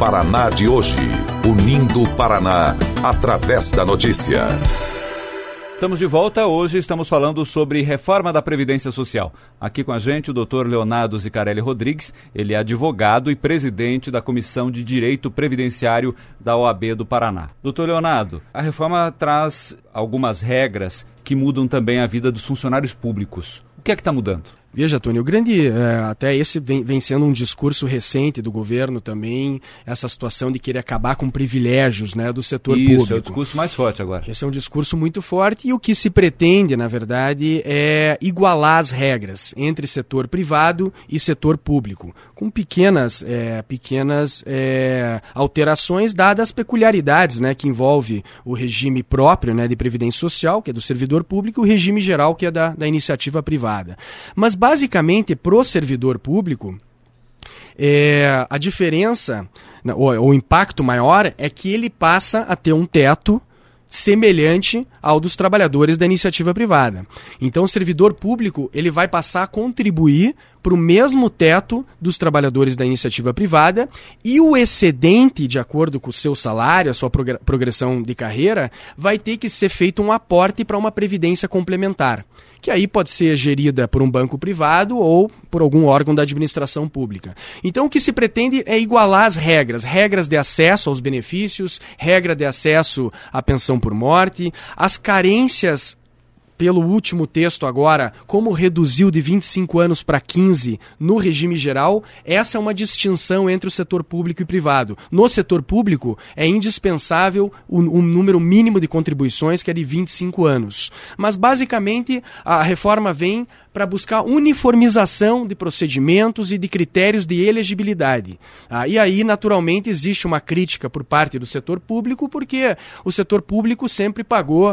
Paraná de hoje, unindo o Paraná através da notícia. Estamos de volta, hoje estamos falando sobre reforma da Previdência Social. Aqui com a gente o Dr. Leonardo Zicarelli Rodrigues, ele é advogado e presidente da Comissão de Direito Previdenciário da OAB do Paraná. Dr. Leonardo, a reforma traz algumas regras que mudam também a vida dos funcionários públicos. O que é que está mudando? Veja, Tony, o grande, até esse vem sendo um discurso recente do governo também, essa situação de querer acabar com privilégios, né, do setor público. Isso, é o discurso mais forte agora. Esse é um discurso muito forte e o que se pretende, na verdade, é igualar as regras entre setor privado e setor público, com pequenas alterações dadas as peculiaridades, né, que envolve o regime próprio, né, de previdência social, que é do servidor público, e o regime geral, que é da iniciativa privada. Mas basicamente, para o servidor público, a diferença, o impacto maior é que ele passa a ter um teto semelhante ao dos trabalhadores da iniciativa privada. Então, o servidor público ele vai passar a contribuir para o mesmo teto dos trabalhadores da iniciativa privada e o excedente, de acordo com o seu salário, a sua progressão de carreira, vai ter que ser feito um aporte para uma previdência complementar, que aí pode ser gerida por um banco privado ou por algum órgão da administração pública. Então, o que se pretende é igualar as regras de acesso aos benefícios, regra de acesso à pensão por morte, as carências. Pelo último texto agora, como reduziu de 25 anos para 15 no regime geral, essa é uma distinção entre o setor público e privado. No setor público, é indispensável um número mínimo de contribuições, que é de 25 anos. Mas, basicamente, a reforma vem para buscar uniformização de procedimentos e de critérios de elegibilidade. E aí, naturalmente, existe uma crítica por parte do setor público, porque o setor público sempre pagou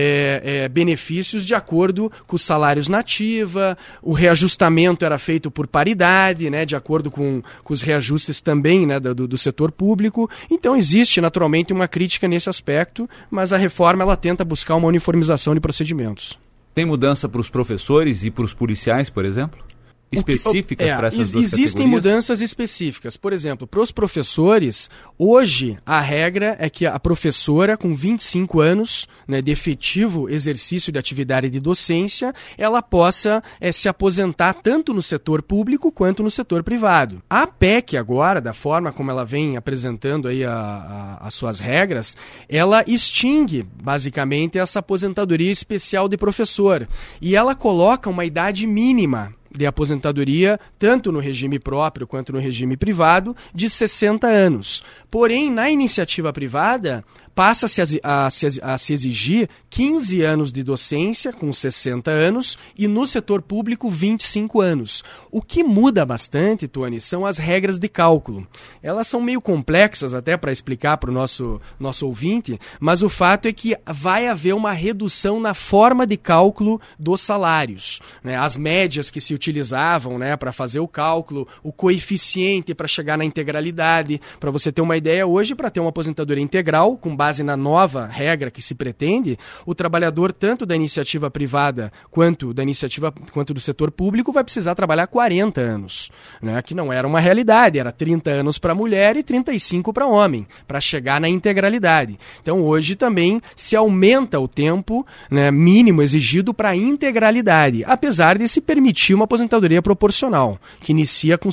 benefícios de acordo com os salários na ativa, o reajustamento era feito por paridade, né, de acordo com os reajustes também, né, do setor público. Então existe naturalmente uma crítica nesse aspecto, mas a reforma ela tenta buscar uma uniformização de procedimentos. Tem mudança para os professores e para os policiais, por exemplo? Específicas para essas duas existem categorias? Mudanças específicas. Por exemplo, para os professores, hoje a regra é que a professora com 25 anos, né, de efetivo exercício de atividade de docência, ela possa se aposentar tanto no setor público quanto no setor privado. A PEC agora, da forma como ela vem apresentando aí as suas regras, ela extingue basicamente essa aposentadoria especial de professor e ela coloca uma idade mínima de aposentadoria, tanto no regime próprio quanto no regime privado, de 60 anos. Porém, na iniciativa privada, passa-se a se exigir 15 anos de docência, com 60 anos, e no setor público, 25 anos. O que muda bastante, Tony, são as regras de cálculo. Elas são meio complexas até para explicar para o nosso ouvinte, mas o fato é que vai haver uma redução na forma de cálculo dos salários, né? As médias que se utilizavam, né, para fazer o cálculo, o coeficiente para chegar na integralidade. Para você ter uma ideia, hoje, para ter uma aposentadoria integral, com base na nova regra que se pretende, o trabalhador, tanto da iniciativa privada quanto do setor público, vai precisar trabalhar 40 anos, né, que não era uma realidade, era 30 anos para mulher e 35 para homem, para chegar na integralidade. Então, hoje também se aumenta o tempo, né, mínimo exigido para a integralidade, apesar de se permitir uma aposentadoria proporcional, que inicia com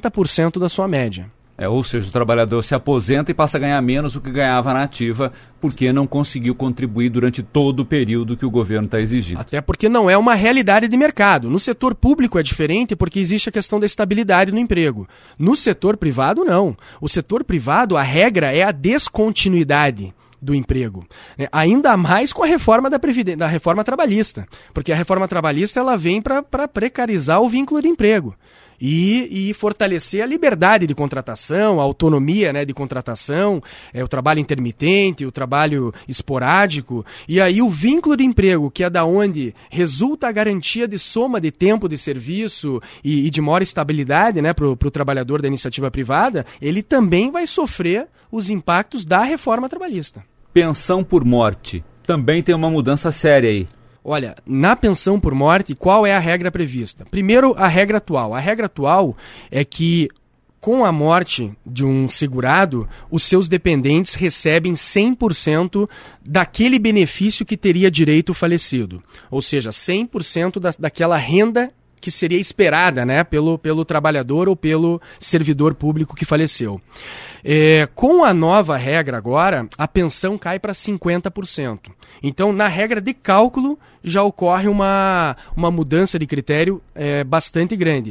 60% da sua média. Ou seja, o trabalhador se aposenta e passa a ganhar menos do que ganhava na ativa, porque não conseguiu contribuir durante todo o período que o governo está exigindo. Até porque não é uma realidade de mercado. No setor público é diferente porque existe a questão da estabilidade no emprego. No setor privado, não. O setor privado, a regra é a descontinuidade do emprego, né? Ainda mais com a reforma da reforma trabalhista, porque a reforma trabalhista ela vem para precarizar o vínculo de emprego e fortalecer a liberdade de contratação, a autonomia, né, de contratação, o trabalho intermitente, o trabalho esporádico, e aí o vínculo de emprego, que é da onde resulta a garantia de soma de tempo de serviço e de maior estabilidade, né, para o trabalhador da iniciativa privada, ele também vai sofrer os impactos da reforma trabalhista. Pensão por morte, também tem uma mudança séria aí. Olha, na pensão por morte, qual é a regra prevista? Primeiro, a regra atual. A regra atual é que com a morte de um segurado, os seus dependentes recebem 100% daquele benefício que teria direito o falecido. Ou seja, 100% daquela renda que seria esperada, né, pelo trabalhador ou pelo servidor público que faleceu. Com a nova regra agora, a pensão cai para 50%. Então, na regra de cálculo, já ocorre uma mudança de critério bastante grande.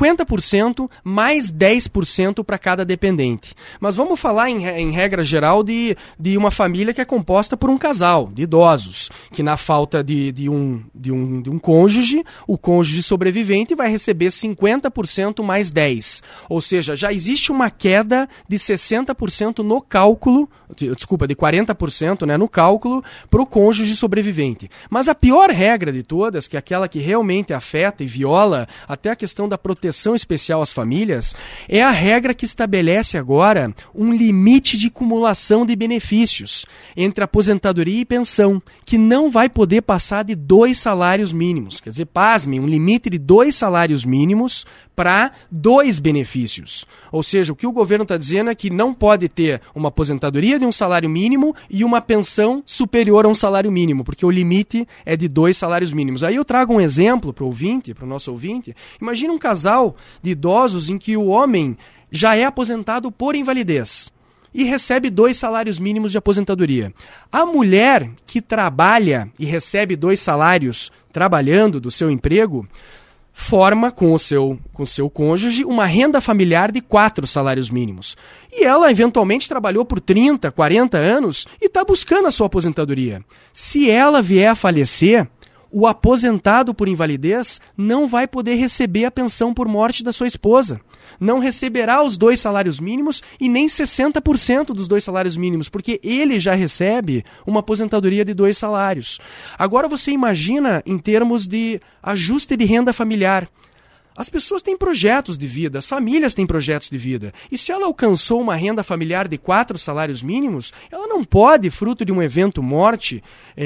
50% mais 10% para cada dependente. Mas vamos falar em regra geral de uma família que é composta por um casal de idosos, que na falta de um cônjuge, o cônjuge sobrevivente vai receber 50% mais 10%. Ou seja, já existe uma queda de 60% no cálculo, de 40%, né, no cálculo para o cônjuge sobrevivente. Mas a pior regra de todas, que é aquela que realmente afeta e viola até a questão da proteção especial às famílias, é a regra que estabelece agora um limite de cumulação de benefícios entre aposentadoria e pensão, que não vai poder passar de 2 salários mínimos. Quer dizer, pasmem, um limite de 2 salários mínimos para 2 benefícios. Ou seja, o que o governo está dizendo é que não pode ter uma aposentadoria de um salário mínimo e uma pensão superior a um salário mínimo, porque o limite é de 2 salários mínimos. Aí eu trago um exemplo para o nosso ouvinte. Imagina um casal de idosos em que o homem já é aposentado por invalidez e recebe 2 salários mínimos de aposentadoria. A mulher que trabalha e recebe 2 salários trabalhando do seu emprego, forma com o seu cônjuge uma renda familiar de 4 salários mínimos. E ela eventualmente trabalhou por 30, 40 anos e está buscando a sua aposentadoria. Se ela vier a falecer, o aposentado por invalidez não vai poder receber a pensão por morte da sua esposa. Não receberá os 2 salários mínimos e nem 60% dos 2 salários mínimos, porque ele já recebe uma aposentadoria de 2 salários. Agora você imagina em termos de ajuste de renda familiar. As pessoas têm projetos de vida, as famílias têm projetos de vida. E se ela alcançou uma renda familiar de 4 salários mínimos, ela não pode, fruto de um evento morte,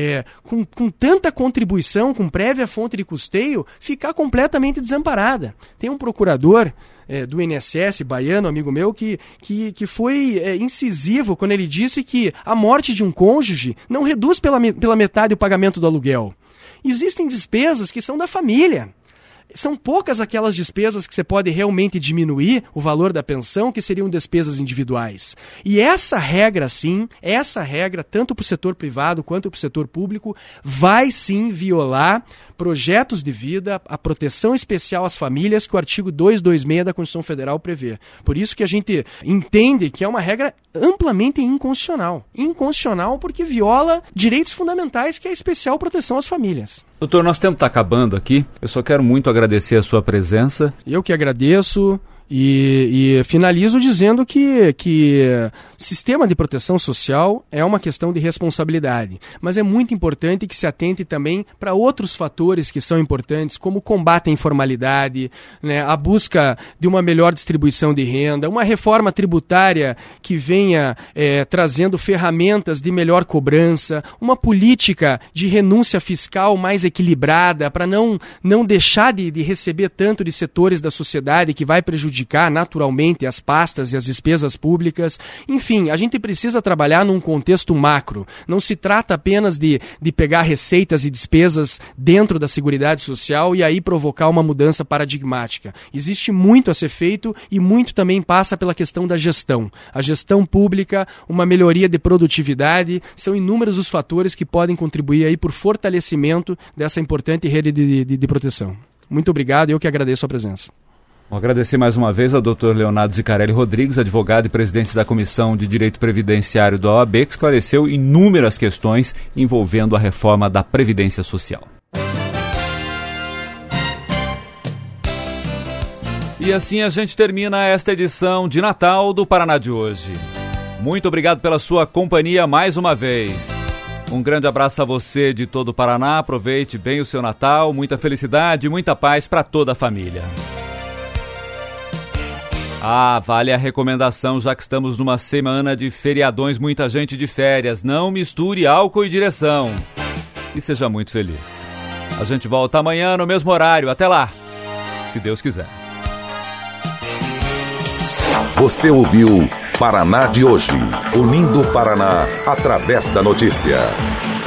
com tanta contribuição, com prévia fonte de custeio, ficar completamente desamparada. Tem um procurador do INSS, baiano, amigo meu, que foi incisivo quando ele disse que a morte de um cônjuge não reduz pela metade o pagamento do aluguel. Existem despesas que são da família. São poucas aquelas despesas que você pode realmente diminuir o valor da pensão, que seriam despesas individuais. E essa regra, sim, tanto para o setor privado quanto para o setor público, vai sim violar projetos de vida, a proteção especial às famílias que o artigo 226 da Constituição Federal prevê. Por isso que a gente entende que é uma regra amplamente inconstitucional. Inconstitucional porque viola direitos fundamentais, que é a especial proteção às famílias. Doutor, nosso tempo está acabando aqui. Eu só quero muito agradecer a sua presença. Eu que agradeço. E finalizo dizendo que sistema de proteção social é uma questão de responsabilidade, mas é muito importante que se atente também para outros fatores que são importantes, como o combate à informalidade, né, a busca de uma melhor distribuição de renda, uma reforma tributária que venha trazendo ferramentas de melhor cobrança, uma política de renúncia fiscal mais equilibrada para não deixar de receber tanto de setores da sociedade que vai prejudicar naturalmente as pastas e as despesas públicas. Enfim, a gente precisa trabalhar num contexto macro. Não se trata apenas de pegar receitas e despesas dentro da Seguridade Social e aí provocar uma mudança paradigmática. Existe muito a ser feito e muito também passa pela questão da gestão. A gestão pública, uma melhoria de produtividade, são inúmeros os fatores que podem contribuir aí por fortalecimento dessa importante rede de proteção. Muito obrigado, eu que agradeço a presença. Vou agradecer mais uma vez ao Dr. Leonardo Zicarelli Rodrigues, advogado e presidente da Comissão de Direito Previdenciário da OAB, que esclareceu inúmeras questões envolvendo a reforma da Previdência Social. E assim a gente termina esta edição de Natal do Paraná de hoje. Muito obrigado pela sua companhia mais uma vez. Um grande abraço a você de todo o Paraná, aproveite bem o seu Natal, muita felicidade e muita paz para toda a família. Vale a recomendação, já que estamos numa semana de feriadões, muita gente de férias. Não misture álcool e direção. E seja muito feliz. A gente volta amanhã no mesmo horário. Até lá, se Deus quiser. Você ouviu Paraná de hoje, unindo o Paraná através da notícia.